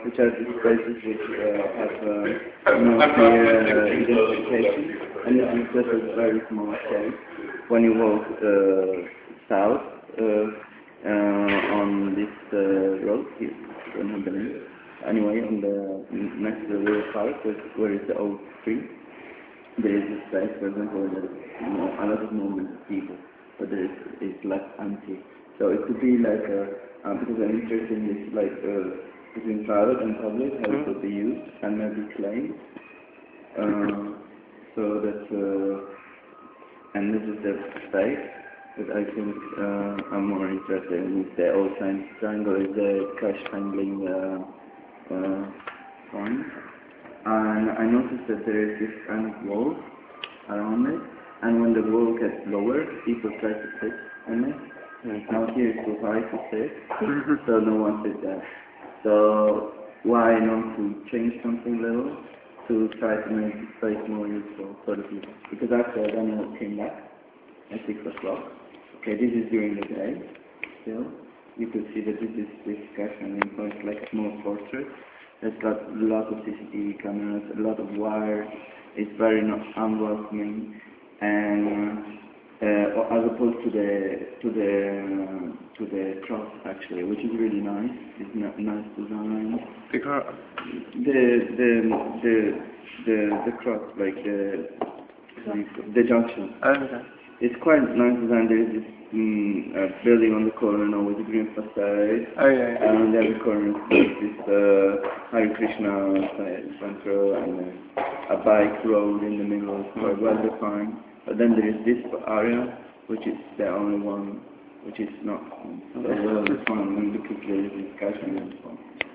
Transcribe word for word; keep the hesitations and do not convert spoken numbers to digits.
which are these places which uh, have uh, no clear uh, identification, and this is just a very small shape. When you walk uh, south uh, uh, on this uh, road, here, I don't have the name. Anyway, on the next to the little park, where, where is the old tree, there is this place, for example, where there's you know, a lot of movement of people, but there is it's like empty. So it could be like a, uh, because I'm interested in this, like uh, between private and public, how it could be used and maybe claimed. Uh, so that, uh, and this is the space that I think uh, I'm more interested in. Is the old triangle is the cash handling uh, uh, point. And I noticed that there is this kind of wall around it, and when the wall gets lower, people try to sit on it. Mm-hmm. Now here it's too high to sit, so no one sits there. So why not to change something little to try to make the space more useful for the people? Because after Daniel came back at six o'clock, okay, this is during the day still, you could see that this is this cash handling point, like a small fortress. There's got a lot of C C T V cameras, a lot of wires. It's very not unwelcoming, and uh, as opposed to the to the uh, to the cross actually, which is really nice. It's not nice design. The cross. The the the the the cross, like the the junction. Okay. It's quite nice design. There is this mm, uh, building on the corner now with a green facade. Oh yeah. yeah. And on the other corner there's this uh, Hare Krishna center and uh, a bike road in the middle, quite well defined. But then there is this area, which is the only one which is not so well defined, and because there is this cash and so on.